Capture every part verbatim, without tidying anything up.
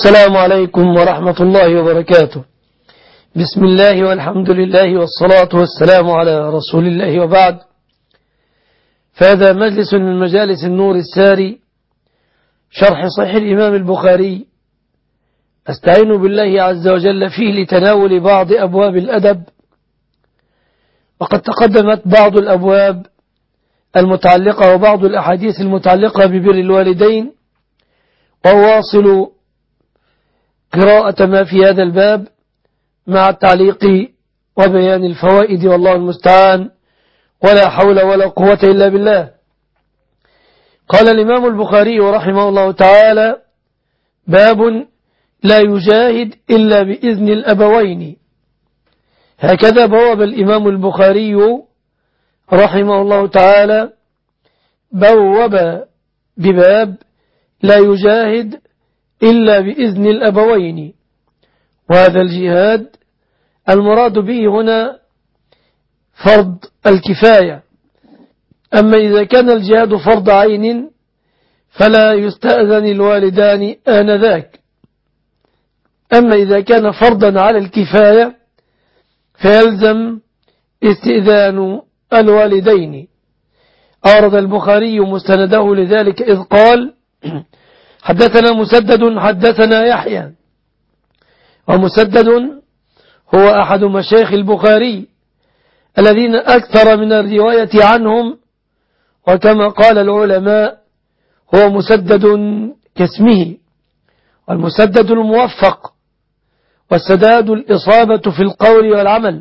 السلام عليكم ورحمة الله وبركاته. بسم الله والحمد لله والصلاة والسلام على رسول الله، وبعد، فهذا مجلس من مجالس النور الساري، شرح صحيح الإمام البخاري. أستعين بالله عز وجل فيه لتناول بعض أبواب الأدب، وقد تقدمت بعض الأبواب المتعلقة وبعض الأحاديث المتعلقة ببر الوالدين، وواصل قراءة ما في هذا الباب مع التعليق وبيان الفوائد، والله المستعان، ولا حول ولا قوة إلا بالله. قال الإمام البخاري رحمه الله تعالى: باب لا يجاهد إلا بإذن الأبوين. هكذا بواب الإمام البخاري رحمه الله تعالى، بوب بباب لا يجاهد إلا بإذن الأبوين. وهذا الجهاد المراد به هنا فرض الكفاية، أما إذا كان الجهاد فرض عين فلا يستأذن الوالدان آنذاك، أما إذا كان فرضا على الكفاية فيلزم استئذان الوالدين. أورد البخاري مستنده لذلك إذ قال: حدثنا مسدد حدثنا يحيى. ومسدد هو أحد مشايخ البخاري الذين أكثر من الرواية عنهم، وكما قال العلماء هو مسدد كاسمه، والمسدد الموفق، والسداد الإصابة في القول والعمل.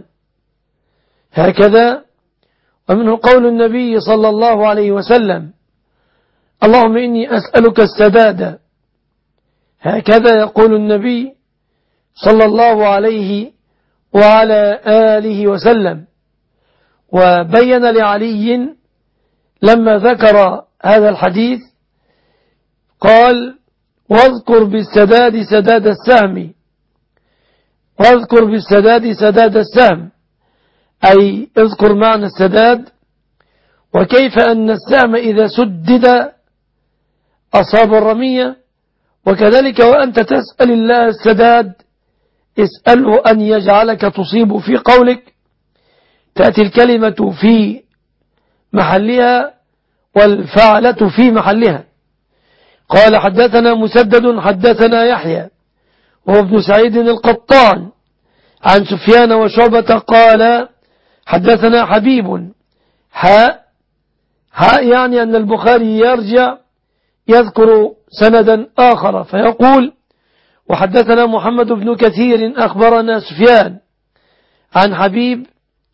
هكذا ومنه قول النبي صلى الله عليه وسلم: اللهم إني أسألك السداد. هكذا يقول النبي صلى الله عليه وعلى آله وسلم. وبين لعلي لما ذكر هذا الحديث قال: واذكر بالسداد سداد السهم. واذكر بالسداد سداد السهم، أي اذكر معنى السداد، وكيف أن السهم إذا سدد أصاب الرمية، وكذلك وأنت تسأل الله السداد اسأله أن يجعلك تصيب في قولك، تأتي الكلمة في محلها والفعلة في محلها. قال: حدثنا مسدد حدثنا يحيى وهو ابن سعيد القطان عن سفيان وشعبة قال: حدثنا حبيب. حاء حاء يعني أن البخاري يرجع يذكر سندا آخر فيقول: وحدثنا محمد بن كثير أخبرنا سفيان عن حبيب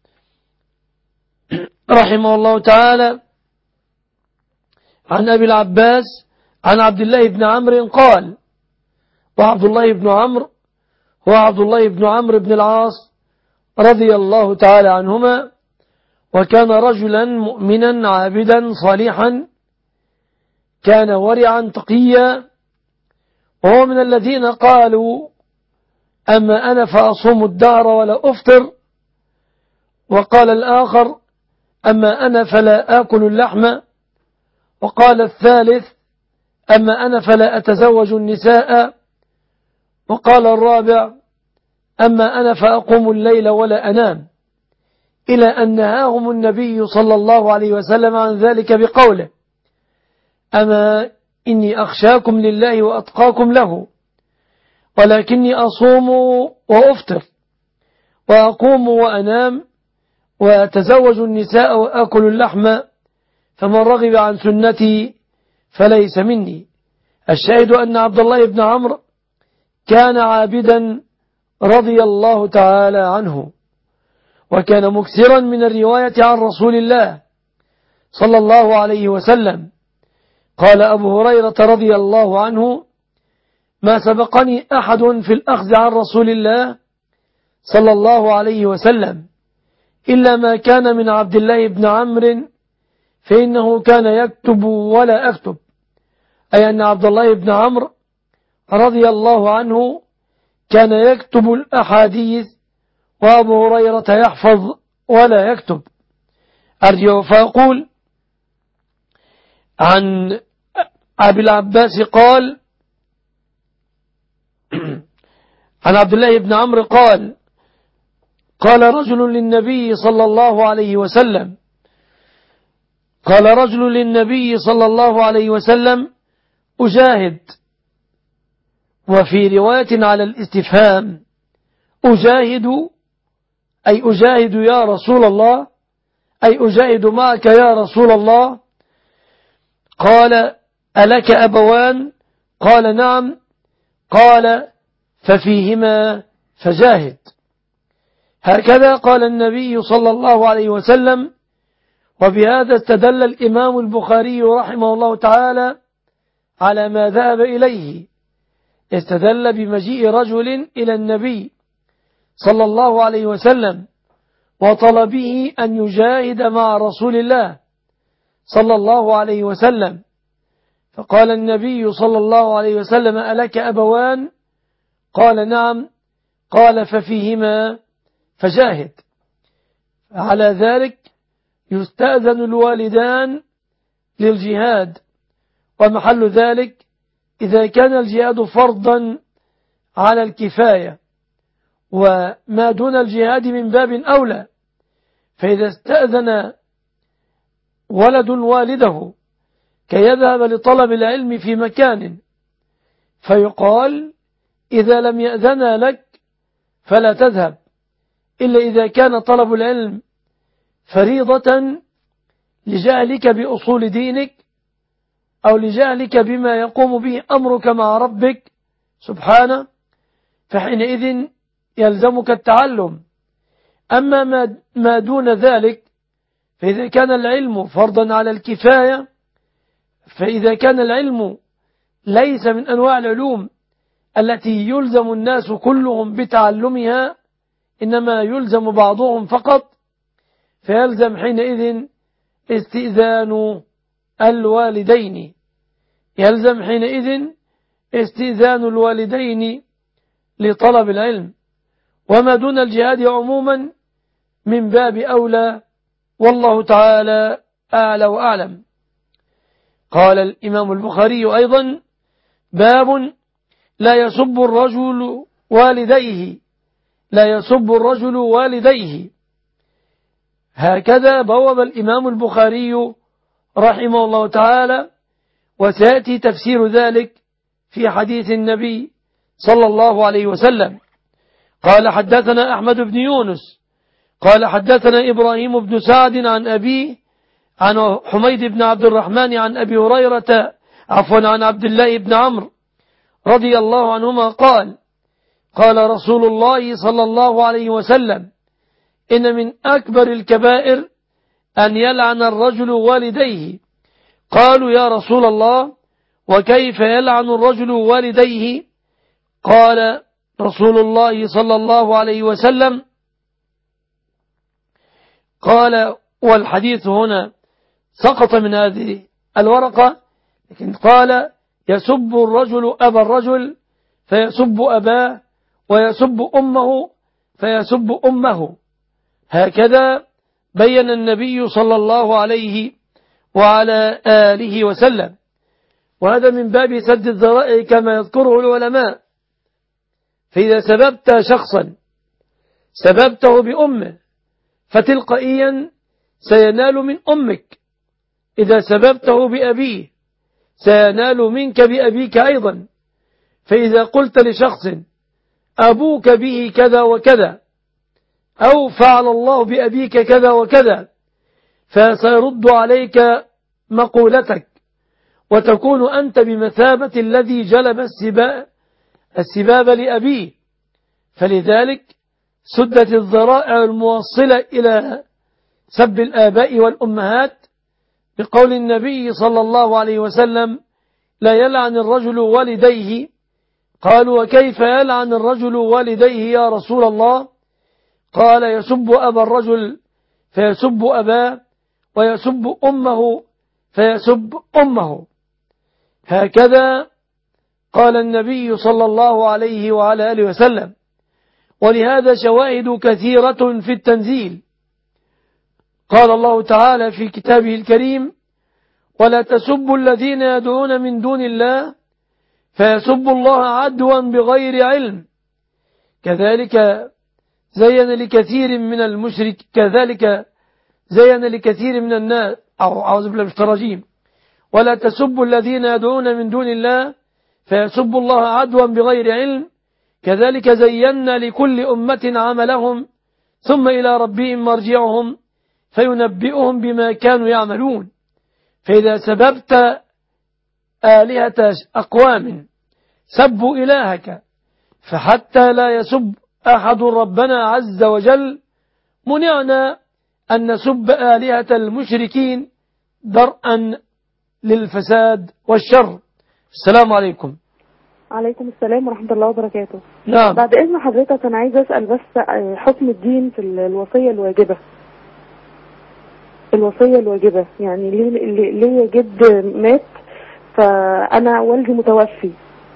رحمه الله تعالى عن أبي العباس عن عبد الله بن عمرو قال. وعبد الله بن عمرو هو عبد الله بن عمرو بن العاص رضي الله تعالى عنهما، وكان رجلا مؤمنا عابدا صالحا، كان ورعا تقيا، وهو من الذين قالوا: أما أنا فأصوم الدهر ولا أفطر. وقال الآخر: أما أنا فلا آكل اللحم. وقال الثالث: أما أنا فلا أتزوج النساء. وقال الرابع: أما أنا فأقوم الليل ولا أنام، إلى أن نهاهم النبي صلى الله عليه وسلم عن ذلك بقوله: أما إني أخشاكم لله وأتقاكم له، ولكني أصوم وأفطر وأقوم وأنام وأتزوج النساء وأكل اللحم، فمن رغب عن سنتي فليس مني. الشاهد أن عبد الله بن عمرو كان عابدا رضي الله تعالى عنه، وكان مكثرا من الرواية عن رسول الله صلى الله عليه وسلم. قال أبو هريرة رضي الله عنه: ما سبقني أحد في الأخذ عن رسول الله صلى الله عليه وسلم إلا ما كان من عبد الله بن عمرو، فإنه كان يكتب ولا أكتب، أي أن عبد الله بن عمرو رضي الله عنه كان يكتب الأحاديث، وأبو هريرة يحفظ ولا يكتب. أرجع فأقول عن أبي العباس قال: عن عبد الله بن عمرو قال قال رجل للنبي صلى الله عليه وسلم قال رجل للنبي صلى الله عليه وسلم أجاهد. وفي رواية على الاستفهام أجاهد أي أجاهد يا رسول الله أي أجاهد معك يا رسول الله. قال ألك أبوان؟ قال نعم. قال ففيهما فجاهد. هكذا قال النبي صلى الله عليه وسلم. وبهذا استدل الإمام البخاري رحمه الله تعالى على ما ذهب إليه. استدل بمجيء رجل إلى النبي صلى الله عليه وسلم وطلبه أن يجاهد مع رسول الله صلى الله عليه وسلم، فقال النبي صلى الله عليه وسلم ألك أبوان؟ قال نعم. قال ففيهما فجاهد. على ذلك يستأذن الوالدان للجهاد، ومحل ذلك إذا كان الجهاد فرضا على الكفاية، وما دون الجهاد من باب أولى. فإذا استأذن ولد والده كي يذهب لطلب العلم في مكان، فيقال إذا لم يأذن لك فلا تذهب، إلا إذا كان طلب العلم فريضة لجهلك بأصول دينك أو لجهلك بما يقوم به أمرك مع ربك سبحانه، فحينئذ يلزمك التعلم. أما ما دون ذلك فإذا كان العلم فرضا على الكفاية، فإذا كان العلم ليس من أنواع العلوم التي يلزم الناس كلهم بتعلمها، إنما يلزم بعضهم فقط، فيلزم حينئذ استئذان الوالدين يلزم حينئذ استئذان الوالدين لطلب العلم. وما دون الجهاد عموما من باب أولى، والله تعالى أعلى وأعلم. قال الإمام البخاري أيضا باب لا يسب الرجل والديه لا يسب الرجل والديه. هكذا بوب الإمام البخاري رحمه الله تعالى، وسيأتي تفسير ذلك في حديث النبي صلى الله عليه وسلم. قال حدثنا أحمد بن يونس قال حدثنا إبراهيم بن سعد عن أبيه عن حميد بن عبد الرحمن عن أبي هريرة عفوا عن عبد الله بن عمرو رضي الله عنهما قال قال رسول الله صلى الله عليه وسلم إن من أكبر الكبائر أن يلعن الرجل والديه. قالوا يا رسول الله وكيف يلعن الرجل والديه؟ قال رسول الله صلى الله عليه وسلم قال، والحديث هنا سقط من هذه الورقة، لكن قال يسب الرجل أبا الرجل فيسب أباه، ويسب أمه فيسب أمه. هكذا بين النبي صلى الله عليه وعلى آله وسلم. وهذا من باب سد الذرائع كما يذكره العلماء. فإذا سببت شخصا سببته بأمه فتلقائيا سينال من أمك، إذا سببته بأبيه سينال منك بأبيك أيضا. فإذا قلت لشخص أبوك به كذا وكذا أو فعل الله بأبيك كذا وكذا، فسيرد عليك مقولتك، وتكون أنت بمثابة الذي جلب السباب, السباب لأبيه. فلذلك سدت الذرائع الموصلة إلى سب الآباء والأمهات بقول النبي صلى الله عليه وسلم لا يلعن الرجل والديه. قالوا وكيف يلعن الرجل والديه يا رسول الله؟ قال يسب أبا الرجل فيسب أباه، ويسب أمه فيسب أمه. هكذا قال النبي صلى الله عليه وعلى آله وسلم. ولهذا شواهد كثيرة في التنزيل. قال الله تعالى في كتابه الكريم ولا تسبوا الذين يدعون من دون الله فيسبوا الله عدوا بغير علم كذلك زين لكثير من المشرك كذلك زين لكثير من الناس أو أعوذ بالله من الرجيم ولا تسبوا الذين يدعون من دون الله فيسبوا الله عدوا بغير علم كذلك زينا لكل أمة عملهم ثم إلى ربهم مرجعهم فينبئهم بما كانوا يعملون. فإذا سببت آلهة أقوام سبوا إلهك فحتى لا يسب أحد ربنا عز وجل منعنا أن نسب آلهة المشركين درءا للفساد والشر. السلام عليكم. عليكم السلام ورحمة الله وبركاته. نعم. بعد إذن حضرتك أنا عايز أسأل بس حكم الدين في الوصية الواجبة. الوصية الواجبة يعني ليه ليه جد مات فأنا والدي متوفي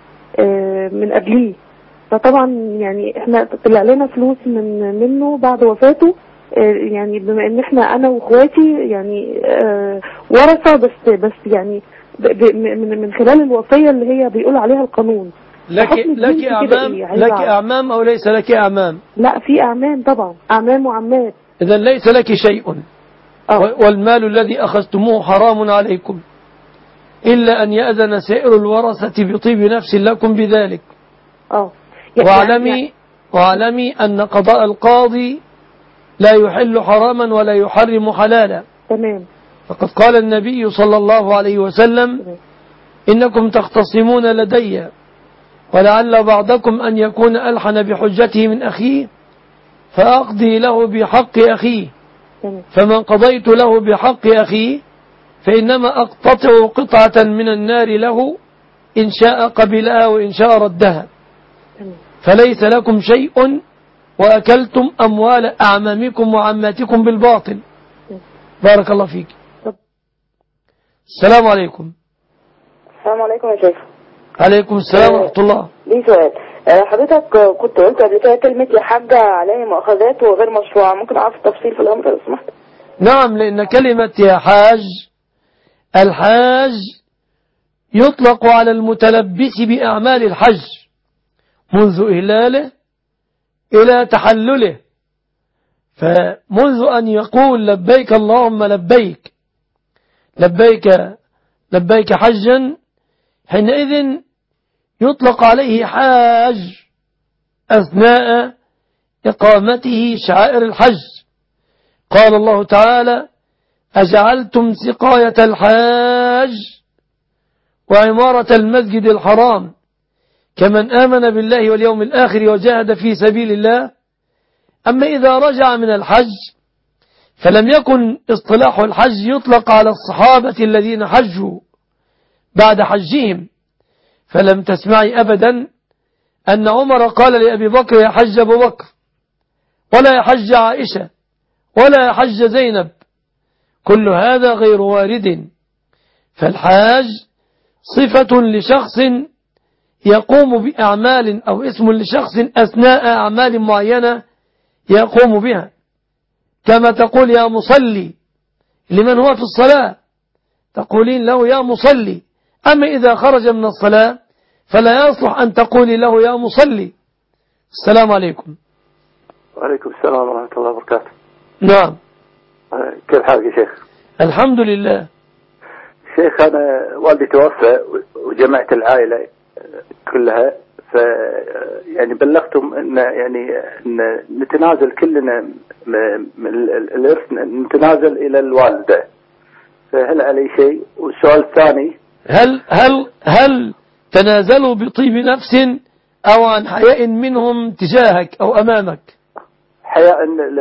من قبليه فطبعا يعني احنا طلع لنا فلوس من منه بعد وفاته يعني بما ان احنا انا واخواتي يعني ورثة بس بس يعني من من خلال الوصية اللي هي بيقول عليها القانون. لك لك اعمام إيه؟ لك اعمام او ليس لك اعمام؟ لا في اعمام طبعا اعمام وعمات. اذا ليس لك شيء. أوه. والمال الذي اخذتموه حرام عليكم الا ان يأذن سائر الورثة بطيب نفس لكم بذلك. اه واعلمي يعني واعلمي ان قضاء القاضي لا يحل حراما ولا يحرم حلالا. تمام. فقد قال النبي صلى الله عليه وسلم تمام. إنكم تختصمون لدي ولعل بعضكم أن يكون ألحن بحجته من أخيه فأقضي له بحق أخيه تمام. فمن قضيت له بحق أخيه فإنما أقتطع قطعة من النار له إن شاء قبلها وإن شاء ردها تمام. فليس لكم شيء وأكلتم أموال أعمامكم وعماتكم بالباطل. بارك الله فيك. السلام عليكم. السلام عليكم يا شيخ. عليكم السلام ورحمة الله. ليه سؤال. حضرتك كنت قلت قبل كده كلمة يا حاجة عليه مؤاخذات وغير مشروعة، ممكن أعرف التفصيل في الأمر لو سمحت؟ نعم، لأن كلمة يا حاج الحاج يطلق على المتلبس بأعمال الحج منذ إهلاله إلى تحلله، فمنذ أن يقول لبيك اللهم لبيك لبيك لبيك حجا حينئذ يطلق عليه حاج أثناء إقامته شعائر الحج. قال الله تعالى أجعلتم سقاية الحاج وعمارة المسجد الحرام كمن آمن بالله واليوم الآخر وجاهد في سبيل الله. أما إذا رجع من الحج فلم يكن اصطلاح الحج يطلق على الصحابة الذين حجوا بعد حجهم، فلم تسمعي أبدا أن عمر قال لأبي بكر يا حج أبو بكر، ولا يا حج عائشة، ولا يا حج زينب، كل هذا غير وارد. فالحاج صفة لشخص يقوم بأعمال أو اسم لشخص أثناء أعمال معينة يقوم بها، كما تقول يا مصلي لمن هو في الصلاة تقولين له يا مصلي، أما إذا خرج من الصلاة فلا يصلح أن تقولي له يا مصلي. السلام عليكم. وعليكم السلام ورحمة الله وبركاته. نعم. كيف حالك يا شيخ؟ الحمد لله. شيخ أنا والدي توفى وجمعت العائلة كلها، ف يعني بلغتم ان يعني ان نتنازل كلنا من الارث نتنازل الى الوالده، فهل علي شيء؟ والسؤال الثاني هل هل هل تنازلوا بطيب نفس او عن حياء منهم تجاهك او امامك؟ حياء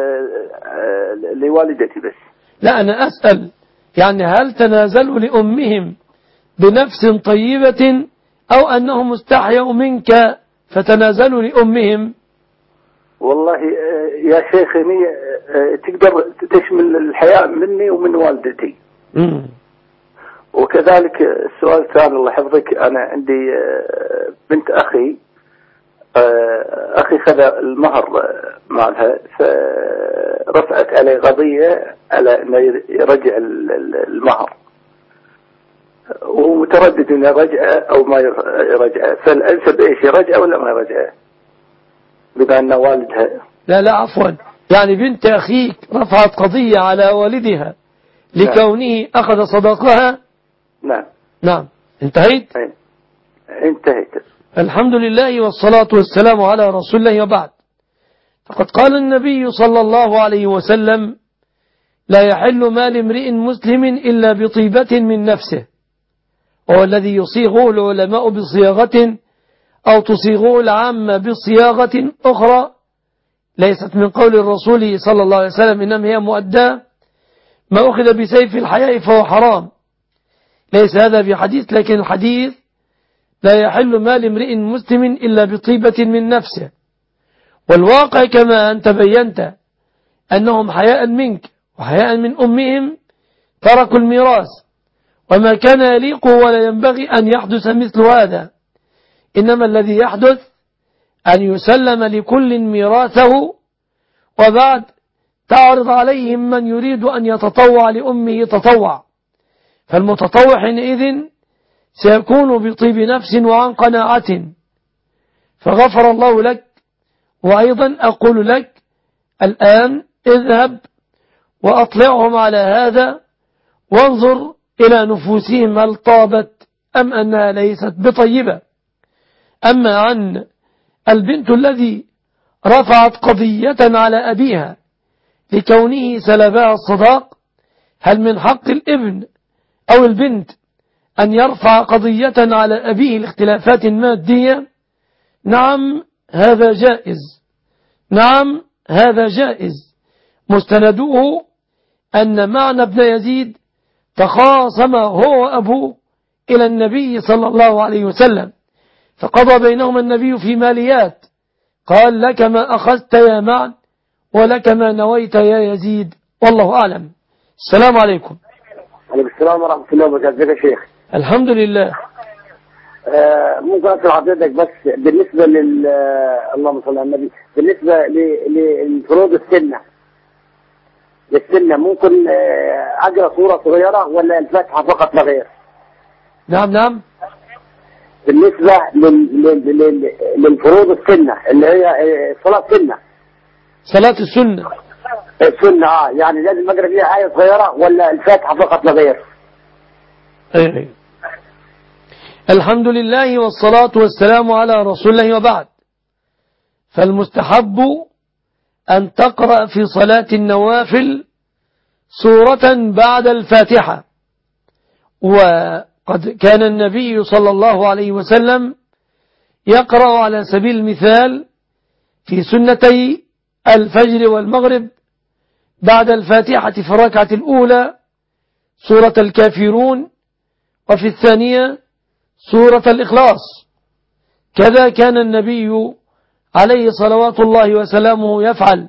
لوالدتي بس. لا انا اسال يعني هل تنازلوا لامهم بنفس طيبة أو أنهم استحيوا منك فتنازلوا لأمهم؟ والله يا شيخني تقدر تشمل الحياء مني ومن والدتي. مم. وكذلك السؤال الثاني الله يحفظك، أنا عندي بنت أخي أخي خذ المهر مالها فرفعت عليه قضية على أنه يرجع المهر، وهو متردد انه يرجعه او ما يرجعه، فالانسب ايش يرجعه ولا ما يرجعه؟ بما أن والدها. لا لا عفوا، يعني بنت أخيك رفعت قضية على والدها لكونه أخذ صداقها. نعم نعم انتهيت. انتهيت. الحمد لله والصلاة والسلام على رسول الله وبعد. فقد قال النبي صلى الله عليه وسلم: لا يحل مال امرئ مسلم إلا بطيبة من نفسه، وهو الذي يصيغه العلماء بصياغة أو تصيغه العامة بصياغة أخرى ليست من قول الرسول صلى الله عليه وسلم، إنما هي مؤداة: ما أخذ بسيف الحياء فهو حرام. ليس هذا بحديث، لكن الحديث: لا يحل مال امرئ مسلم إلا بطيبة من نفسه. والواقع كما أنت بينت أنهم حياء منك وحياء من أمهم تركوا الميراث، وما كان يليق ولا ينبغي أن يحدث مثل هذا. إنما الذي يحدث أن يسلم لكل ميراثه، وبعد تعرض عليهم من يريد أن يتطوع لأمه تطوع، فالمتطوع حينئذ سيكون بطيب نفس وعن قناعة. فغفر الله لك. وأيضا أقول لك الآن: اذهب وأطلعهم على هذا وانظر إلى نفوسهم هل طابت أم أنها ليست بطيبة. أما عن البنت الذي رفعت قضية على أبيها لكونه سلبها الصداق، هل من حق الابن أو البنت أن يرفع قضية على أبيه لاختلافات مادية؟ نعم هذا جائز، نعم هذا جائز. مستنده أن معنى ابن يزيد تخاصم هو وأبوه إلى النبي صلى الله عليه وسلم، فقضى بينهما النبي في ماليات، قال: لك ما أخذت يا معن ولك ما نويت يا يزيد، والله أعلم. السلام عليكم. عليكم السلام ورحمة الله وبركاته. يا شيخ الحمد لله. آه ممكن أسأل حضرتك بس بالنسبة لل اللهم صل على النبي، بالنسبة لفروض السنة للسنة ممكن آه أجرى صورة صغيرة ولا الفاتحة فقط لا غير؟ نعم نعم. بالنسبة للفروض السنة اللي هي صلاة السنة، صلاة السنة السنة اه يعني لازم أجرى فيها آية صغيرة ولا الفاتحة فقط لا غير؟ أيه. الحمد لله والصلاة والسلام على رسول الله وبعد. فالمستحب أن تقرأ في صلاة النوافل سورة بعد الفاتحة، وقد كان النبي صلى الله عليه وسلم يقرأ على سبيل المثال في سنتي الفجر والمغرب بعد الفاتحة في الركعة الأولى سورة الكافرون، وفي الثانية سورة الإخلاص. كذا كان النبي عليه صلوات الله وسلامه يفعل.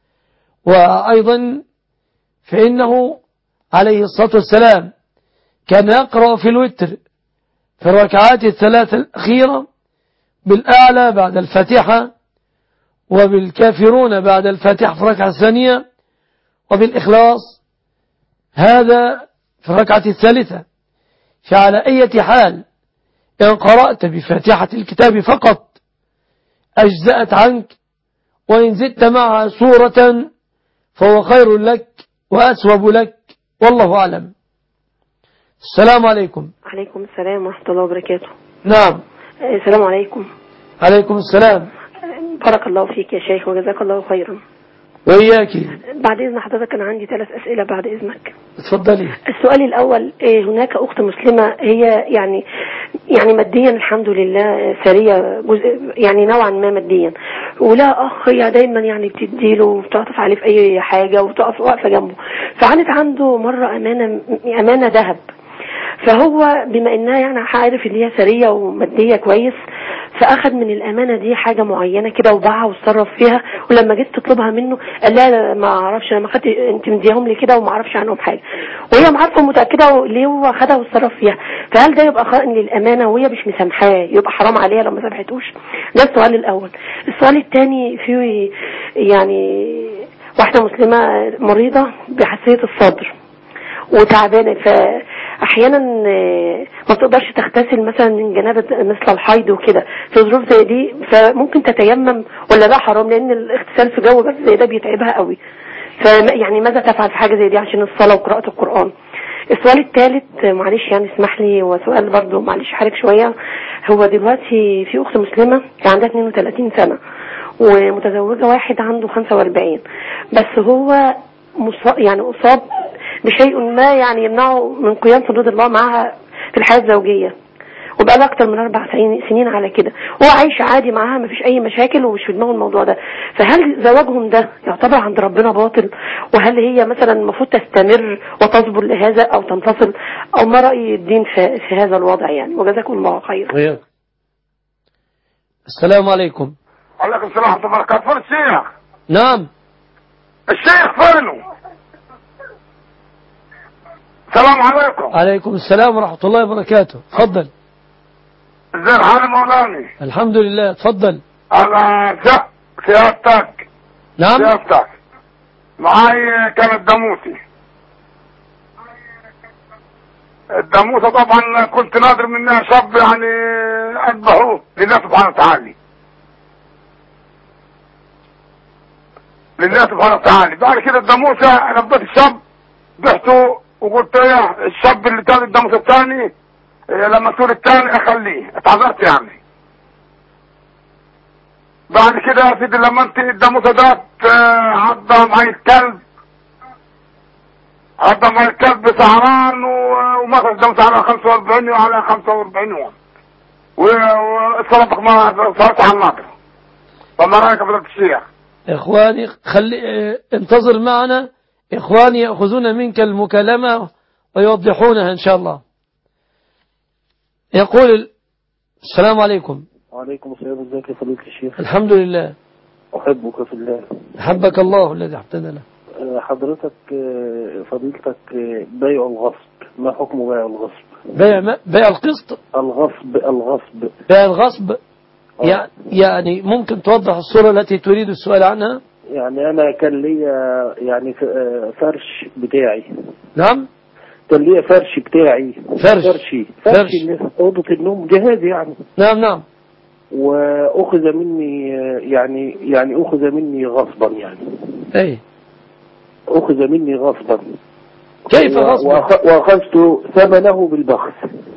وأيضا فإنه عليه الصلاة والسلام كان يقرأ في الوتر في الركعات الثلاث الأخيرة بالأعلى بعد الفاتحة، وبالكافرون بعد الفاتحة في الركعة الثانية، وبالإخلاص هذا في الركعة الثالثة. فعلى أي حال إن قرأت بفاتحة الكتاب فقط أجزأت عنك، وإن زدت معها سورة فهو خير لك وأسوب لك، والله أعلم. السلام عليكم. عليكم السلام ورحمة الله وبركاته. نعم. السلام عليكم. عليكم السلام. بارك الله فيك يا شيخ وجزاك الله خيرا. وإياكي. بعد إذن حضرتك أنا عندي ثلاث أسئلة بعد إذنك. اتفضلي. السؤال الأول، هناك أخت مسلمة هي يعني يعني ماديا الحمد لله ثرية، جزء يعني نوعا ما ماديا، ولا أخ هي دايما يعني بتديله وبتعطف عليه في أي حاجة وتقف واقفة جنبه. فعانت عنده مرة أمانة أمانة ذهب، فهو بما إنها يعني عارف إن هي ثرية ومادية كويس، فأخذ من الأمانة دي حاجة معينة كده وباعها واتصرف فيها، ولما جيت تطلبها منه قال لا ما أعرفش، أنا ما خدت، أنت مديهم لي كده وما أعرفش عنهم حاجة، وهي معرفة متأكدة ليه هو خدها واتصرف فيها. فهل ده يبقى خائن للأمانة وهي مش مسامحاه، يبقى حرام عليها لو ما سامحتوش؟ ده السؤال الأول. السؤال الثاني، في يعني واحدة مسلمة مريضة بحساسية الصدر وتعبانة، احيانا ما تقدرش تغتسل مثلا من جنابه مثل الحيض وكده في ظروف زي دي، فممكن تتيمم ولا ده حرام؟ لان الاغتسال في جو بس زي ده بيتعبها قوي. فيعني ماذا تفعل في حاجه زي دي عشان الصلاه وقراءه القران؟ السؤال الثالث معلش يعني اسمح لي، وسؤال برضو معلش حرج شويه. هو دلوقتي في اخت مسلمه كان عندها اثنين وثلاثين سنه ومتزوجه واحد عنده خمسة وأربعين، بس هو يعني أصاب بشيء ما يعني يمنعه من قيام حدود الله معها في الحياة الزوجية، وبقى له أكتر من أربع سنين على كده. هو عايش عادي معاها مفيش أي مشاكل ومش في دماغه الموضوع ده. فهل زواجهم ده يعتبر عند ربنا باطل؟ وهل هي مثلا المفروض تستمر وتصبر لهذا أو تنفصل؟ أو ما رأي الدين في, في هذا الوضع يعني؟ وجزاكم الله خير. وياك. السلام عليكم. عليكم السلام ورحمة الله وبركاته. فين الشيخ؟ نعم. الشيخ فينه؟ السلام عليكم. عليكم السلام ورحمة الله وبركاته. تفضل. ازي الحال مولانا؟ الحمد لله. تفضل. انا سيادتك. نعم. سيادتك معاي كانت داموسي. الداموسة طبعا كنت نادر منها شاب يعني اذبحوه لله سبحانه وتعالى. لله سبحانه وتعالى. بعد كده الداموسة نبت الشاب ضحته وقلت له الشاب اللي كان الداموسة الثاني لما تقول الثاني اخليه، اتعذرت يعني. بعد كده يا سيدي لما انت الداموسة ده عضى معي الكلب، عضى معي الكلب سهران ومسك الداموسة على خمسة وأربعين وعلى خمسة وأربعين يوم واتصرفك ما صارت على الناطر. فما رايك يا فضيلة الشيخ؟ إخواني خلي انتظر معنا، إخواني يأخذون منك المكالمة ويوضحونها إن شاء الله. يقول السلام عليكم. وعليكم السلام. ازيك يا فضيلة الشيخ؟ الحمد لله. أحبك في الله. أحبك الله الذي أحببنا له. حضرتك فضيلتك بيع الغصب، ما حكم بيع الغصب؟ بيع ما؟ بيع القسط؟ الغصب. الغصب بيع الغصب. آه. يعني ممكن توضح الصورة التي تريد السؤال عنها؟ يعني أنا كان لي يعني فرش بتاعي. نعم. كان لي فرش بتاعي. فرش. فرشي. فرشي أوضة النوم جهازي يعني. نعم نعم. وأخذ مني يعني يعني أخذ مني غصبا يعني. أي. أخذ مني غصبا. كيف غصبا؟ وأخذت ثمنه بالبخس.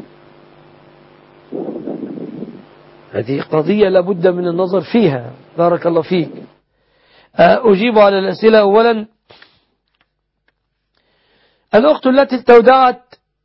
هذه قضية لابد من النظر فيها. بارك الله فيك. أجيب على الأسئلة. أولا، الأخت التي استودعت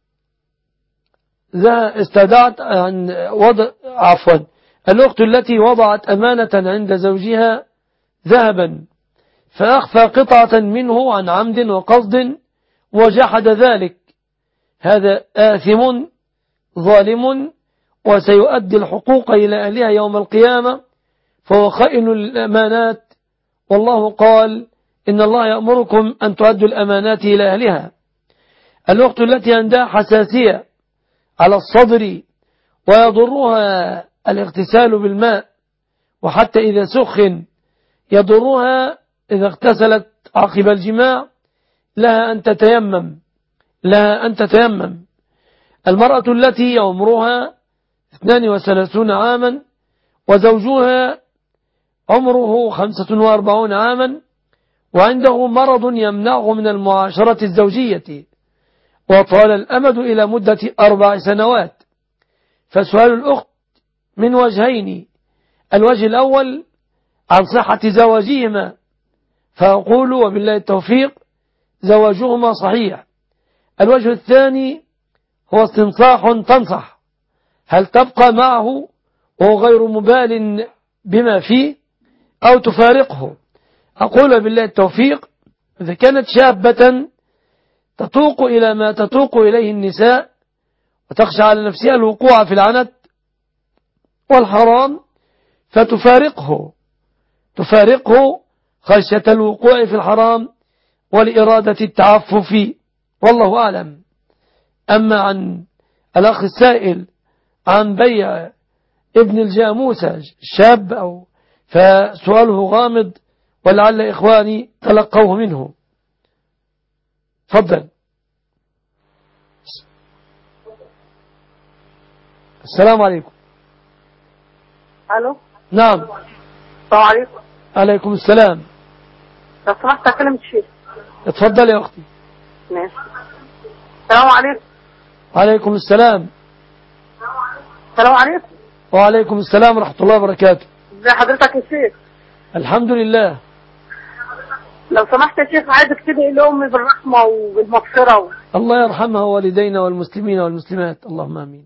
استودعت عن وضع عفوا الأخت التي وضعت أمانة عند زوجها ذهبا فأخفى قطعة منه عن عمد وقصد وجحد ذلك، هذا آثم ظالم وسيؤدي الحقوق إلى أهلها يوم القيامة، فهو خائن للأمانات، والله قال إن الله يأمركم أن تؤدوا الأمانات إلى أهلها. الأخت التي عندها حساسية على الصدر ويضرها الاغتسال بالماء، وحتى إذا سخن يضرها إذا اغتسلت عقب الجماع، لها أن تتيمم لها أن تتيمم. المرأة التي عمرها اثنان وثلاثون عاما وزوجها عمره خمسة وأربعون عاما وعنده مرض يمنعه من المعاشرة الزوجية وطال الأمد إلى مدة أربع سنوات، فسؤال الأخت من وجهين: الوجه الأول عن صحة زواجهما، فأقول وبالله التوفيق زواجهما صحيح. الوجه الثاني هو استنصاح تنصح، هل تبقى معه وهو غير مبال بما فيه أو تفارقه؟ أقول بالله التوفيق إذا كانت شابة تتوق إلى ما تتوق إليه النساء وتخشى على نفسها الوقوع في العنت والحرام فتفارقه تفارقه خشية الوقوع في الحرام ولإرادة التعفف، والله أعلم. أما عن الأخ السائل عن بيع ابن الجاموسة شاب أو فسؤاله غامض، ولعل إخواني تلقوه منه. تفضل. السلام عليكم. الو. نعم. السلام عليكم. عليكم السلام. لو سمحت اكلم الشيخ. اتفضل يا اختي. ماشي. السلام عليكم. عليكم السلام. السلام عليكم. وعليكم السلام ورحمة الله وبركاته. ازي حضرتك يا شيخ؟ الحمد لله. لو سمحت يا شيخ عايزك تدعي لامي بالرحمه وبالمغفره و... الله يرحمها والدينا والمسلمين والمسلمات، اللهم امين.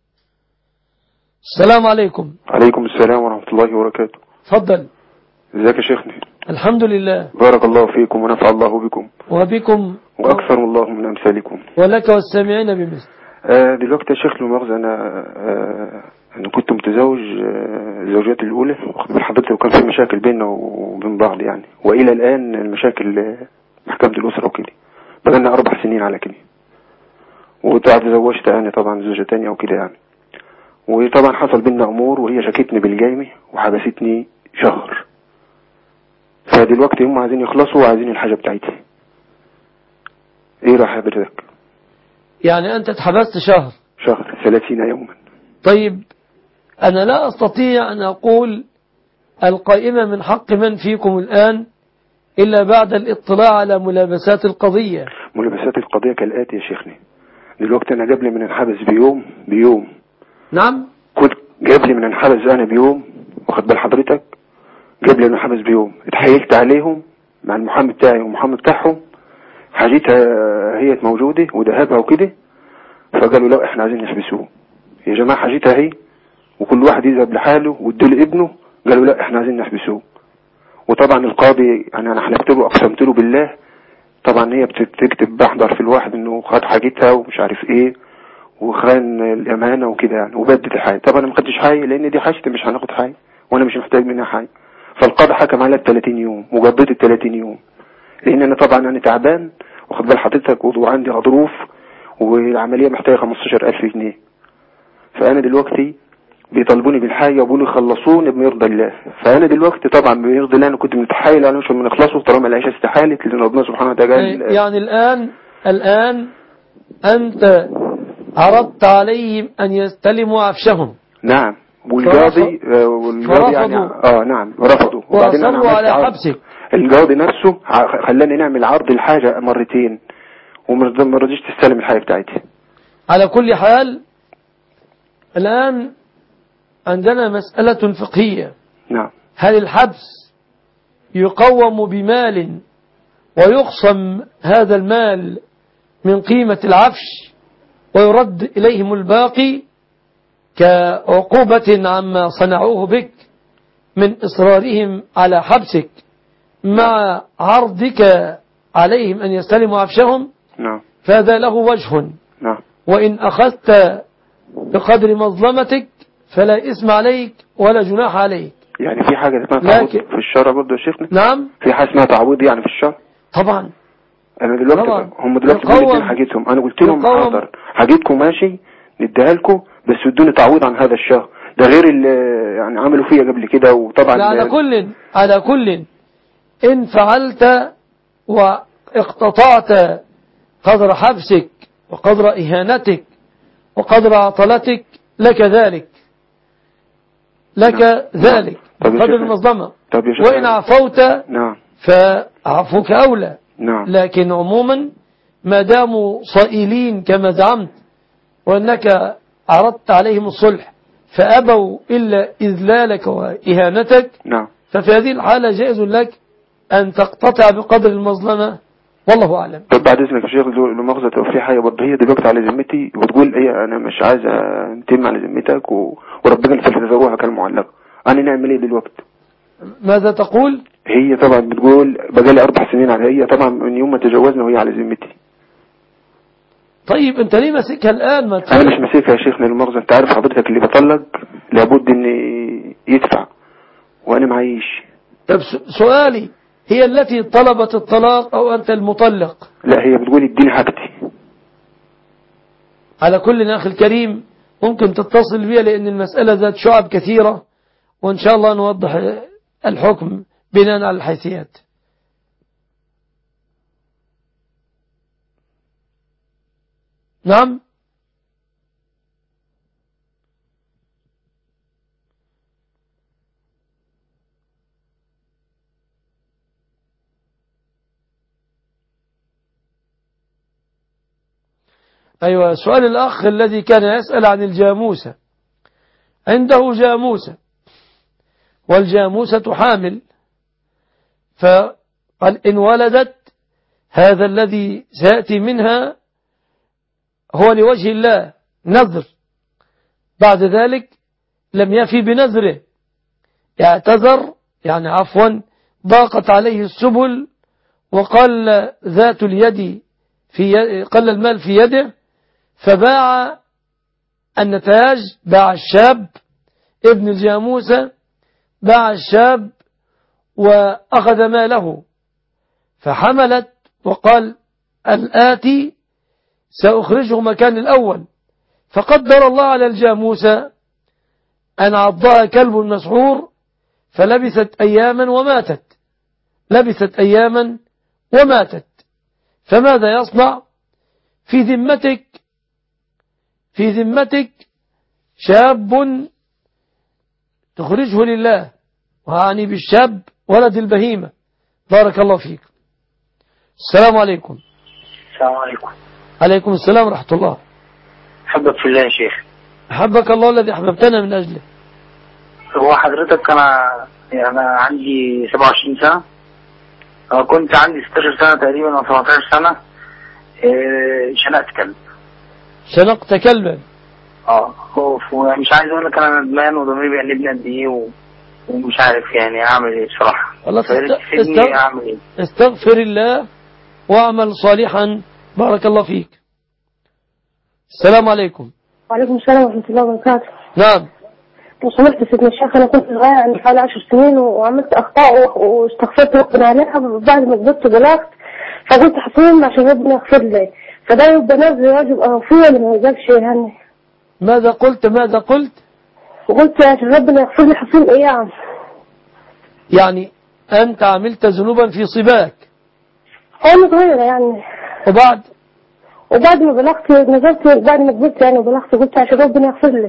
السلام عليكم. عليكم السلام ورحمة الله وبركاته. تفضل. ازيك يا شيخنا؟ الحمد لله. بارك الله فيكم ونفع الله بكم وبكم واكثر الله من امثالكم ولك والسامعين بمثل. آه دلوقتي يا شيخ لمؤاخذة انا آه انا كنت متزوج آه زوجاتي الاولى حضرتك، وكان في مشاكل بيننا وبين بعض يعني، والى الان المشاكل آه محكمة الاسرة وكده، بقالنا اربع سنين على كده. وتزوجت انا طبعا زوجة تانية وكده يعني، وطبعا حصل بيننا امور وهي شكتني بالجايمة وحبستني شهر. فدلوقتي هم عايزين يخلصوا وعايزين الحاجة بتاعتي. ايه رأي حضرتك؟ يعني انت اتحبست شهر؟ شهر ثلاثين يوما. طيب انا لا استطيع ان اقول القائمة من حق من فيكم الان الا بعد الاطلاع على ملابسات القضية. ملابسات القضية كالآتي يا شيخنا. دلوقتي انا قبل من انحبس بيوم بيوم نعم. كنت قبل من انحبس انا بيوم، واخد بال حضرتك، قبل ان انحبس بيوم اتحايلت عليهم مع المحامي بتاعي والمحامي بتاعهم، حاجتها هي موجودة وذهبها وكده، فقالوا لا احنا عايزين نحبسوه يا جماعة، حاجتها هي وكل واحد يذهب لحاله وادوا لابنه، قالوا لا احنا عايزين نحبسوه. وطبعا القاضي يعني انا حلفت له اقسمت له بالله، طبعا هي بتكتب بحضر في الواحد انه خد حاجتها ومش عارف ايه وخان الامانة وكده يعني، وبدت الحاجة. طبعا انا ما خدتش حاجة لان دي حاجتي مش هناخد حاجة وانا مش محتاج منها حاجة. فالقاضي حكم على ثلاثين يوم وقضيت ال ثلاثين يوم، لان انا طبعا انا تعبان واخد بال حضرتك وعندي غضروف والعملية محتاجة خمستاشر ألف جنيه. فانا دلوقتي بيطالبوني بالحاجة وبيقولوا يخلصوني بما يرضي الله. فانا دلوقتي طبعا بما يرضي الله انا كنت متحايل على مش من نخلصوا طالما العيشة استحالت، لان ربنا سبحانه وتعالى يعني الان الان انت عرضت عليهم ان يستلموا عفشهم. نعم. والقاضي والقاضي يعني اه نعم رفضوا، وبعدين انا على حبسك. القاضي نفسه خلاني نعمل عرض الحاجة مرتين وما رضيش تستلم الحاجة بتاعتي. على كل حال الآن عندنا مسألة فقهية. نعم. هل الحبس يقوم بمال ويخصم هذا المال من قيمة العفش ويرد إليهم الباقي كعقوبة عما صنعوه بك من إصرارهم على حبسك مع عرضك عليهم أن يستلموا عفشهم؟ نعم. فهذا له وجه. نعم. وإن أخذت بقدر مظلمتك فلا إثم عليك ولا جناح عليك. يعني في حاجة اسمها تعويض في الشرع برضه يا شيخنا؟ نعم. في حاجة اسمها تعويض يعني في الشرع؟ طبعا. أنا دلوقتي طبعا. هم دلوقتي بيقولوا حاجتهم، أنا قلت لهم حاضر حاجتكم ماشي نديها لكم بس ادوني تعويض عن هذا الشهر، ده غير اللي يعني عملوا فيا قبل كده. وطبعا لا على كل على كل إن فعلت واقتطعت قدر حبسك وقدر إهانتك وقدر عطلتك لك ذلك لك نعم. ذلك قدر المظلمة. وإن عفوت نعم. فعفوك أولى. نعم. لكن عموما ما داموا صائلين كما زعمت وأنك عرضت عليهم الصلح فأبوا إلا إذلالك وإهانتك، نعم. ففي هذه الحالة جائز لك أن تقتطع بقدر المظلمة، والله أعلم. طب بعد إذنك يا شيخ لمؤاخذة في حاجة برضه هي دلوقتي على ذمتي وتقول إيه أنا مش عايز أنتم على ذمتك و... وربنا فلتذروها كالمعلقة، أنا نعمل إيه دلوقتي؟ ماذا تقول؟ هي طبعا بتقول بقالي أربع سنين على هي طبعا من يوم ما تجوزنا وهي على ذمتي. طيب أنت ليه ماسكها الآن؟ ما أنا مش ماسكها يا شيخنا لمؤاخذة، أنت عارف حضرتك اللي بطلق لابد إن يدفع وأنا معيش. طب سؤالي هي التي طلبت الطلاق أو أنت المطلق؟ لا هي بتقول اديني حاجتي. على كل يا أخي الكريم ممكن تتصل بي لأن المسألة ذات شعب كثيرة وإن شاء الله نوضح الحكم بناء على الحيثيات. نعم. أيوة. سؤال الأخ الذي كان يسأل عن الجاموسة، عنده جاموسة والجاموسة حامل، فقال إن ولدت هذا الذي سيأتي منها هو لوجه الله نذر، بعد ذلك لم يفي بنذره، اعتذر يعني عفوا ضاقت عليه السبل وقل ذات اليد في قل المال في يده، فباع النتاج، باع الشاب ابن الجاموسة، باع الشاب وأخذ ماله، فحملت وقال الآتي سأخرجه مكان الأول، فقدر الله على الجاموسة أن عضها كلب مسعور فلبثت أياما وماتت، لبثت أياما وماتت. فماذا يصنع؟ في ذمتك في ذمتك شاب تخرجه لله، وعني بالشاب ولد البهيمة. بارك الله فيك. السلام عليكم. السلام عليكم. عليكم السلام ورحمة الله. حبك في الله يا شيخ. أحبك الله الذي أحببتنا من أجله. هو حضرتك أنا يعني أنا عندي سبعة وعشرين سنة، أنا كنت عندي ستاشر سنة تقريبا أو سبعتاشر سنة، إيه شنقت كلب. شنقت كلبا؟ اه مش عايز أقول لك أنا ندمان وضميري بيقلبني قد إيه و... ومش عارف يعني أعمل إيه بصراحة. والله تفيدني أعمل إيه؟ استغفر الله واعمل صالحا. بارك الله فيك. السلام عليكم. وعليكم السلام ورحمة الله وبركاته. نعم. لو سمحت سيدنا الشيخ، أنا كنت صغير عندي حوالي عشر سنين وعملت أخطاء واستغفرت ربنا عليها، بعد ما كبرت بلغت فقلت حصوم عشان ربنا يغفر لي، فده يبقى نازل واجب أغفر ولا ما يجبش يعني؟ ماذا قلت ماذا قلت؟ وقلت عشان ربنا يغفر لي حصوم أيام. يعني أنت عملت ذنوبا في صباك؟ أنا صغيرة يعني. وبعد؟ وبعد ما بلغت نزلت، بعد ما كبرت يعني وبلغت قلت عشان ربنا يغفر لي.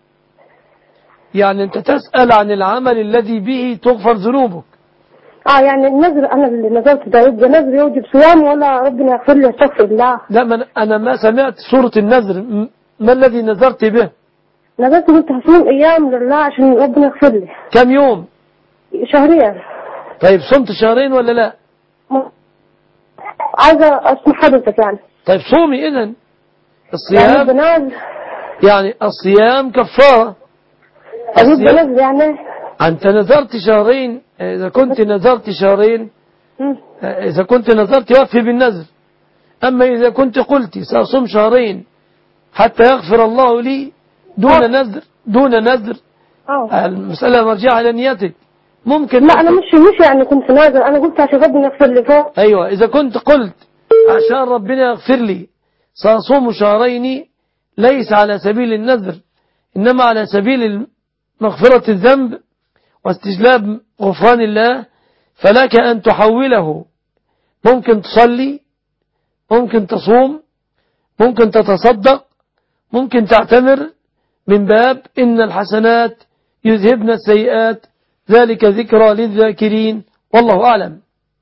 يعني أنت تسأل عن العمل الذي به تغفر ذنوبك؟ اه يعني النذر أنا اللي نذرت ده يبقى نذر يوجب صيام ولا ربنا يغفر لي؟ استغفر الله. لا من أنا ما سمعت سورة النذر، ما الذي نذرت به؟ نذرت قلت هصوم أيام لله عشان ربنا يغفر لي. كم يوم؟ شهرين. طيب صمت شهرين ولا لا؟ م... عايزة أسمع حضرتك يعني. طيب صومي إذن. الصيام يعني, يعني الصيام كفارة. الصيام يعني أنت نذرت شهرين، إذا كنت نذرت شهرين إذا كنت نذرت يوفي بالنذر، أما إذا كنت قلت سأصوم شهرين حتى يغفر الله لي دون نذر دون نذر المسألة مرجعة على نيتك. ممكن لا أنا مش مش يعني كنت ناذر، أنا قلت عشان ربنا يغفر لي فوق. أيوة إذا كنت قلت عشان ربنا يغفر لي سأصوم شهرين ليس على سبيل النذر إنما على سبيل مغفرة الذنب واستجلاب غفران الله، فلك أن تحوله، ممكن تصلي، ممكن تصوم، ممكن تتصدق، ممكن تعتمر، من باب إن الحسنات يذهبن السيئات ذلك ذكرى للذاكرين. والله أعلم.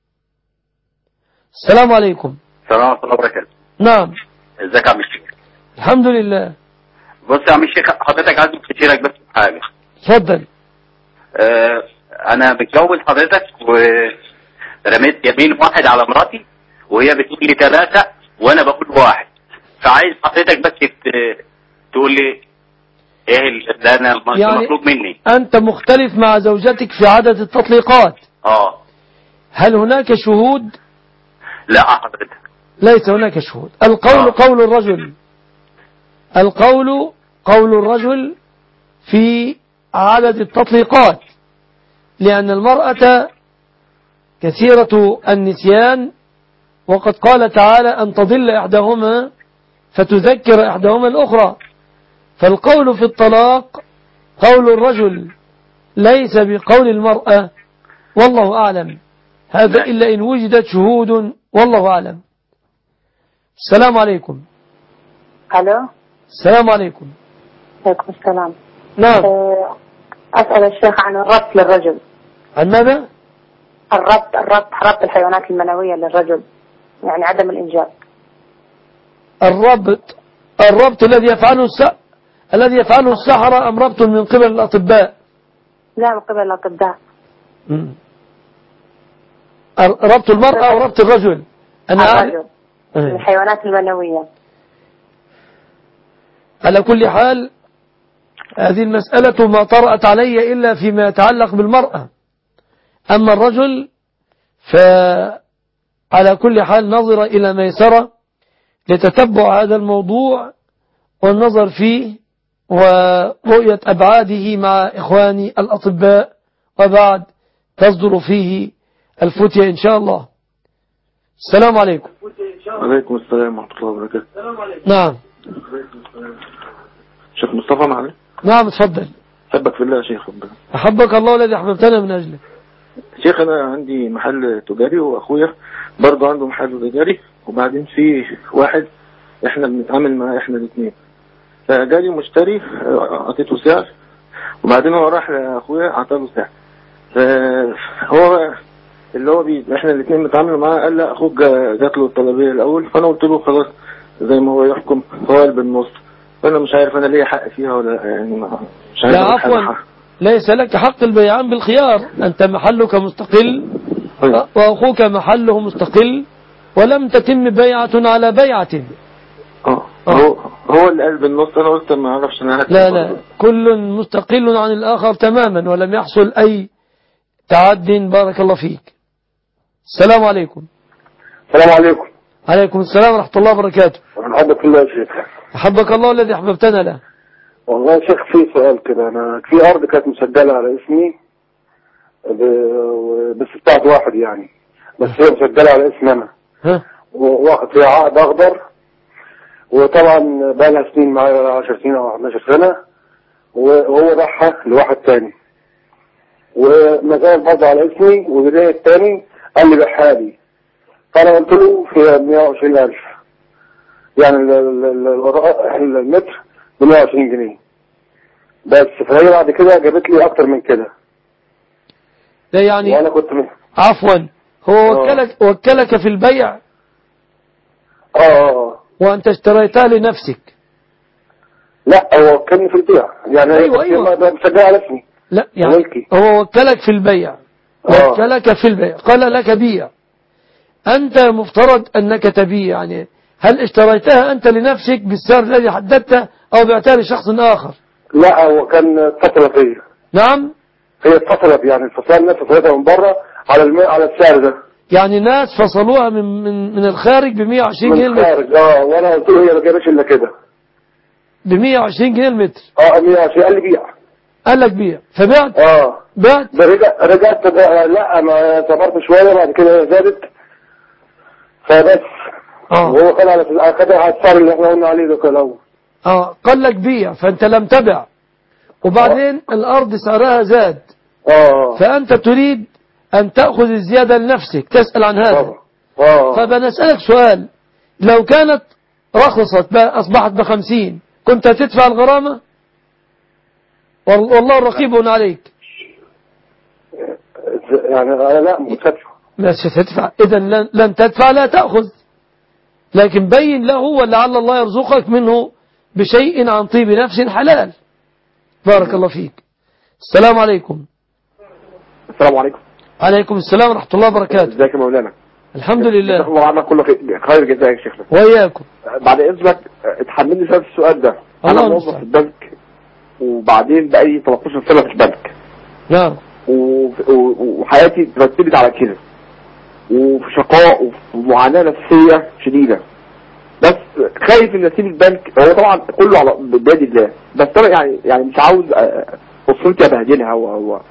السلام عليكم. السلام ورحمة الله وبركاته. نعم. ازيك يا عم الشيخ؟ الحمد لله. بص يا عم الشيخ، حضرتك عايز استشيرك بس في حاجة. اتفضل. آه انا متجوز حضرتك ورميت يمين واحد على مراتي وهي بتقول لي ثلاثة وانا بقول واحد، فعايز حضرتك بس تقول لي ايه اللي انا يعني المطلوب مني. انت مختلف مع زوجتك في عدد التطليقات؟ اه. هل هناك شهود؟ لا حضرتك ليس هناك شهود. القول آه. قول الرجل القول قول الرجل في عدد التطليقات، لأن المرأة كثيرة النسيان، وقد قال تعالى أن تضل إحداهما فتذكر إحداهما الأخرى، فالقول في الطلاق قول الرجل ليس بقول المرأة، والله أعلم. هذا إلا إن وجدت شهود، والله أعلم. السلام عليكم. ألو. السلام عليكم. عليكم السلام. نعم. أسأل الشيخ عن الربط للرجل. عن ماذا؟ الربط الربط ربط الحيوانات المنوية للرجل، يعني عدم الإنجاب. الربط الربط الذي يفعله الس... الذي يفعله السحرة أم ربط من قبل الأطباء؟ لا، من قبل الأطباء. مم. ربط المرأة أو ربط الرجل؟ أنا الرجل. الحيوانات المنوية. على كل حال هذه المسألة ما طرأت علي إلا فيما يتعلق بالمرأة. أما الرجل فعلى كل حال نظر إلى ميسرة لتتبع هذا الموضوع والنظر فيه ورؤية أبعاده مع إخواني الأطباء، وبعد تصدر فيه الفتية إن شاء الله. السلام عليكم. عليكم السلام ورحمة الله وبركاته. نعم شيخ مصطفى معنا. نعم اتفضل. أحبك في الله يا شيخ. ربنا أحبك الله الذي أحببتنا من أجله. شيخ أنا عندي محل تجاري وأخويا برضه عنده محل تجاري، وبعدين في واحد إحنا بنتعامل معاه إحنا الاثنين، فجالي مشتري أعطيته سعر، وبعدين هو راح لأخويا أعطاه سعر، فهو اللي هو بي... إحنا الاثنين بنتعامل معاه قال لا أخوك جات له الطلبية الأول، فأنا قلت له خلاص زي ما هو يحكم هو قال بالنص، فأنا مش عارف أنا ليه حق فيها ولا يعني مش عارف. لا عفوا، ليس لك حق البيعان بالخيار، أنت محلك مستقل وأخوك محله مستقل ولم تتم بيعة على بيعة. اه هو هو اللي قال بالنص، أنا قلت ما أعرفش أنا. لا لا، كل مستقل عن الآخر تماما ولم يحصل أي تعد. بارك الله فيك. السلام عليكم. السلام عليكم. عليكم السلام ورحمة الله وبركاته. أحبك الله يا شيخ. أحبك الله الذي أحببتنا له. والله يا شيخ في سؤال كده، أنا في أرض كانت مسجلة على اسمي بس بتاعت واحد يعني، بس هي مسجلة على اسمي أنا، واخد فيها عقد أخضر، وطبعا بقى لها سنين معايا، عشر سنين أو احد عشر سنة، وهو باعها لواحد تاني، وما زال برضه على اسمي، والبداية التاني قال لي بيعها لي، فأنا قلت له فيها مية وعشرين ألف، يعني المتر ب مية وعشرين جنيه بس، فهي بعد كده جابت لي أكتر من كده. ده يعني وأنا كنت من... عفوا هو وكلك, وكلك في البيع. اه وأنت اشتريتها لنفسك. لا هو وكلني في البيع يعني. أيوة أيوة مسجلها على اسمي. لا يعني ملكي. هو وكلك في البيع، وكلك في البيع، قال لك بيع، أنت مفترض أنك تبيع. يعني هل اشتريتها أنت لنفسك بالسعر الذي حددته أو بعتها لشخص آخر؟ لا هو كان اتصل فيا. نعم هي اتصلت، يعني الفصال الناس فصلتها من بره على الم... على السعر ده. يعني ناس فصلوها من من من الخارج ب مية وعشرين جنيه المتر. من الخارج اه، وانا قلت له هي ما جابتش الا كده ب مية وعشرين جنيه المتر. اه مية وعشرين، قال لي بيع. قال لك بيع فبعت. اه بعت. رجعت رجعت لا ما صبرت شويه، بعد كده زادت فبس. اه وهو كان على على السعر اللي احنا قلنا عليه ده كله. اه قال لك بيع فانت لم تبع، وبعدين أوه. الارض سعرها زاد. اه فانت تريد ان تاخذ الزياده لنفسك، تسال عن هذا. اه فبنسالك سؤال، لو كانت رخصت اصبحت بخمسين كنت تدفع الغرامه؟ والله رقيب عليك. يعني انا لا مش هدفع. لا ستدفع، اذا لن تدفع لا تاخذ، لكن بين له ولعل الله يرزقك منه بشيء عن طيب نفس حلال. بارك الله فيك. السلام عليكم. السلام عليكم. عليكم السلام ورحمة الله وبركاته. ازيك يا مولانا؟ الحمد لله. الله عنك كله خير جزاك يا شيخنا. وإياكم. بعد إذنك اتحملني شوية السؤال ده. أنا موظف في البنك، وبعدين بقالي تلتاشر سنة في البنك. نعم. وحياتي ترتبت على كده، وفي شقاء ومعاناة نفسية شديدة، بس خايف ان اسيب البنك. هو طبعا كله على بيد الله، بس انا يعني يعني مش عاوز اسرتي ابهدلها و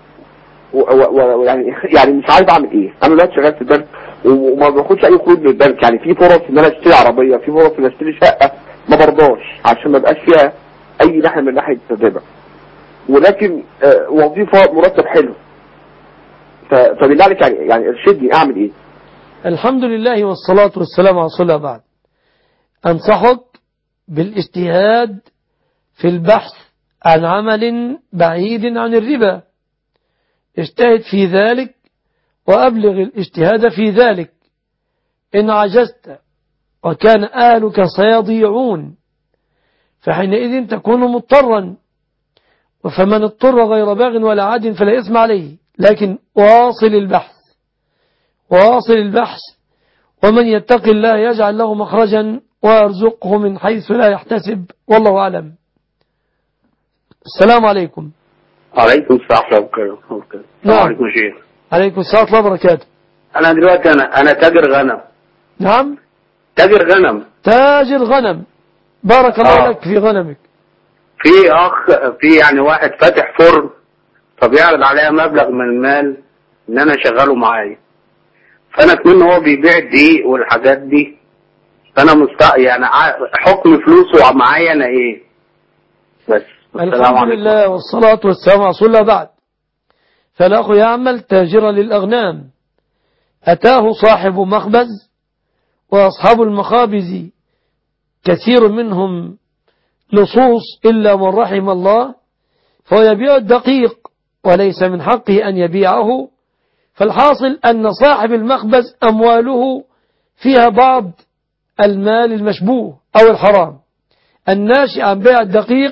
و يعني يعني مش عارف اعمل ايه. انا دلوقتي شغال في البنك وما باخدش اي قروض من البنك، يعني في فرص ان انا اشتري عربيه، في فرص ان اشتري شقه، ما برضاش عشان ما بقاش فيها اي ناحيه من ناحيه الربا، ولكن وظيفه مرتب حلو. فبالله عليك يعني يعني ارشدني اعمل ايه؟ الحمد لله والصلاه والسلام على رسول الله. بعد أنصحك بالاجتهاد في البحث عن عمل بعيد عن الربا، اجتهد في ذلك وأبلغ الاجتهاد في ذلك. إن عجزت وكان أهلك سيضيعون فحينئذ تكون مضطرا. فمن اضطر غير باغ ولا عاد فلا إثم عليه. لكن واصل البحث واصل البحث ومن يتق الله يجعل له مخرجا ويرزقه من حيث لا يحتسب. والله أعلم. السلام عليكم. عليكم السلام ورحمة الله وبركاته. السلام عليكم شيخ. عليكم السلام ورحمة الله وبركاته. أنا دلوقتي أنا أنا تاجر غنم. نعم. تاجر غنم. تاجر غنم. بارك الله آه. لك في غنمك. في أخ في يعني واحد فاتح فرن، فبيعرض عليها مبلغ من المال إن أنا شغاله معايا. فأنا كمان هو بيبيع الدقيق والحاجات دي، فأنا مستع يعني حكم فلوسه معايا أنا إيه؟ بس. الحمد لله والصلاة والسلام على رسول الله. بعد، فالأخ يعمل تاجرا للأغنام، أتاه صاحب مخبز، وأصحاب المخابز كثير منهم لصوص إلا من رحم الله، فهو يبيع الدقيق وليس من حقه أن يبيعه. فالحاصل أن صاحب المخبز أمواله فيها بعض المال المشبوه أو الحرام الناشئ عن بيع الدقيق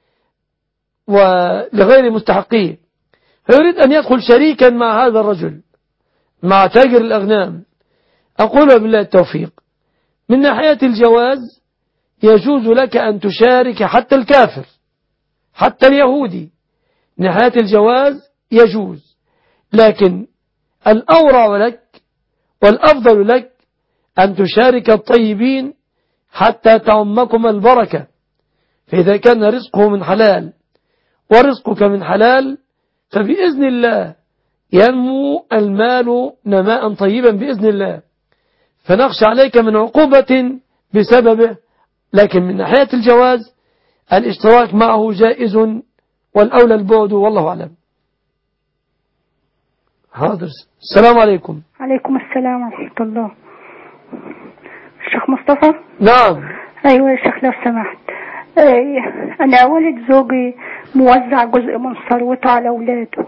ولغير مستحقيه، فيريد أن يدخل شريكا مع هذا الرجل، مع تاجر الأغنام. أقول بالله التوفيق. من ناحية الجواز يجوز لك أن تشارك حتى الكافر، حتى اليهودي. من ناحية الجواز يجوز، لكن الأورع لك والأفضل لك أن تشارك الطيبين حتى تعمكم البركة. فإذا كان رزقه من حلال ورزقك من حلال فبإذن الله ينمو المال نماء طيبا بإذن الله، فنخشى عليك من عقوبة بسببه. لكن من ناحية الجواز الاشتراك معه جائز والأولى البعد، والله أعلم. حاضر. السلام عليكم. عليكم السلام ورحمة الله. الشيخ مصطفى. نعم. أيوة يا شيخ لو سمحت، أنا والد زوجي موزع جزء من ثروته على أولاده.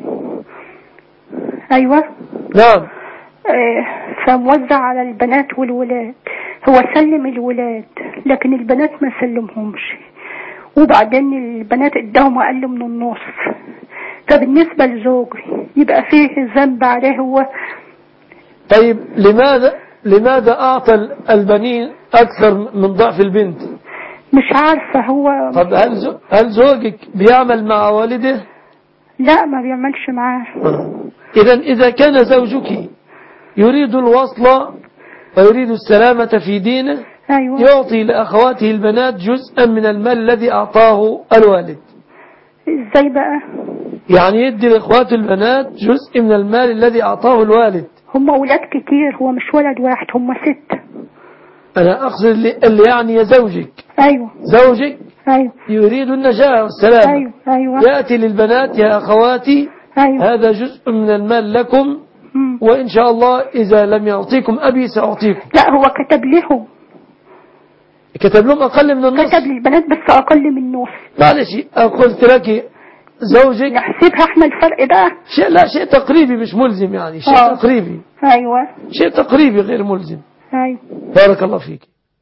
أيوة. نعم. فموزع على البنات والولاد. هو سلم الولاد لكن البنات ما سلمهمش، وبعدين البنات اداهم أقل من النص. فبالنسبة لزوجي يبقى فيه ذنب عليه هو. طيب لماذا لماذا أعطى البنين أكثر من ضعف البنت؟ مش عارفة هو. طب هل زو... هل زوجك بيعمل مع والده؟ لا ما بيعملش معاه. إذا إذا كان زوجك يريد الوصل ويريد السلامة في دينه، أيوة. يعطي لأخواته البنات جزءا من المال الذي أعطاه الوالد. إزاي بقى؟ يعني يدي لأخواته البنات جزء من المال الذي أعطاه الوالد. هم أولاد كتير، هو مش ولد واحد، هم ستة. أنا أقصد اللي, اللي يعني يا زوجك. أيوة. زوجك أيوة. يريد النجاة والسلامة. أيوة. أيوة. يأتي للبنات يا أخواتي. أيوة. هذا جزء من المال لكم. مم. وإن شاء الله إذا لم يعطيكم أبي سأعطيكم. لا هو كتب لهم كتب لهم أقل من النص. كتب للبنات بس أقل من النص. معلش قلت لك زوجك نحسبها احنا الفرق بقى. شيء لا شيء تقريبي مش ملزم، يعني شيء أوه. تقريبي. أيوة. شيء تقريبي غير ملزم. أيوة. بارك الله فيك.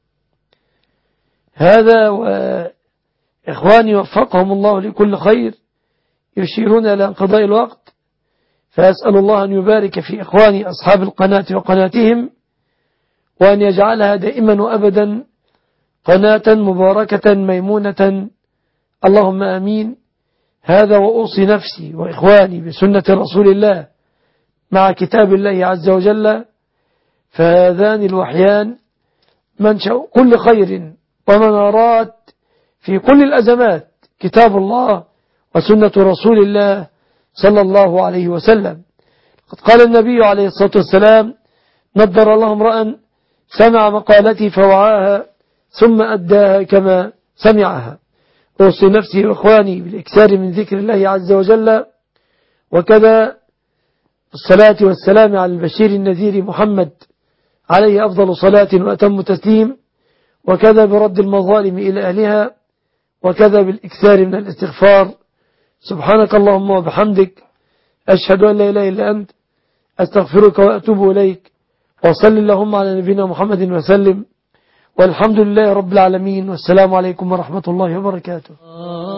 هذا وإخواني وفقهم الله لكل خير يشيرون إلى انقضاء الوقت، فأسأل الله أن يبارك في إخواني أصحاب القناة وقناتهم، وأن يجعلها دائما وأبدا قناة مباركة ميمونة، اللهم آمين. هذا وأوصي نفسي وإخواني بسنة رسول الله مع كتاب الله عز وجل، فهذان الوحيان منشأ كل خير ومنارات في كل الأزمات، كتاب الله وسنة رسول الله صلى الله عليه وسلم. قد قال النبي عليه الصلاة والسلام: نضر الله امرأ سمع مقالتي فوعاها ثم أداها كما سمعها. أوصي نفسي وإخواني بالإكثار من ذكر الله عز وجل، وكذا الصلاة والسلام على البشير النذير محمد عليه أفضل صلاة وأتم تسليم، وكذا برد المظالم إلى أهلها، وكذا بالإكثار من الاستغفار. سبحانك اللهم وبحمدك، أشهد أن لا إله إلا أنت، أستغفرك وأتوب إليك، وصل اللهم على نبينا محمد وسلم، والحمد لله رب العالمين، والسلام عليكم ورحمة الله وبركاته.